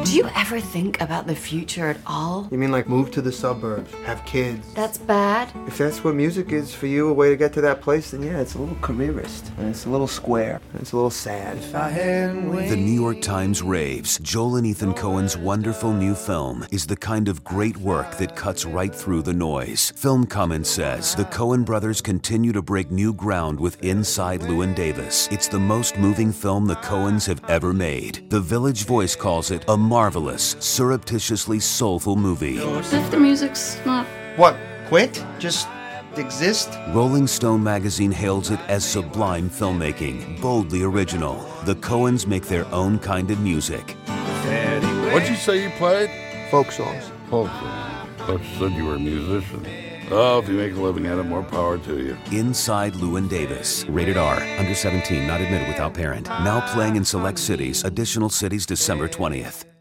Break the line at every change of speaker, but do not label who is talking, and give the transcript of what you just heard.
Do you ever think about the future at all?
You mean like move to the suburbs, have kids?
That's bad.
If that's what music is for you, a way to get to that place, then yeah, it's a little careerist. And it's a little square. And it's a little sad.
The New York Times raves Joel and Ethan Coen's wonderful new film is the kind of great work that cuts right through the noise. Film Comment says the Coen brothers continue to break new ground with Inside Llewyn Davis. It's the most moving film the Coens have ever made. The Village Voice calls it a marvelous, surreptitiously soulful movie.
If the music's not...
What, quit? Just exist?
Rolling Stone magazine hails it as sublime filmmaking, boldly original. The Coens make their own kind of music.
What'd you say you played?
Folk songs.
Folk songs. Thought you said you were a musician. Oh, if you make a living at it, more power to you.
Inside Llewyn Davis. Rated R. Under 17, not admitted without parent. Now playing in select cities. Additional cities December 20th.